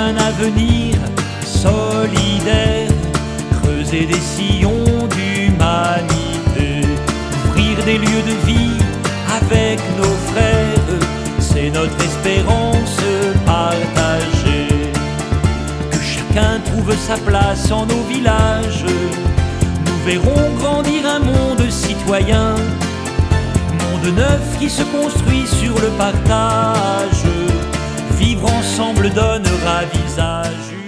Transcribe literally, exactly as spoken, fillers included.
un avenir solidaire, creuser des sillons d'humanité, ouvrir des lieux de vie avec nos frères, c'est notre espérance partagée. Que chacun trouve sa place en nos villages, nous verrons grandir un monde citoyen, monde neuf qui se construit sur le partage. Vivre ensemble donnera visage.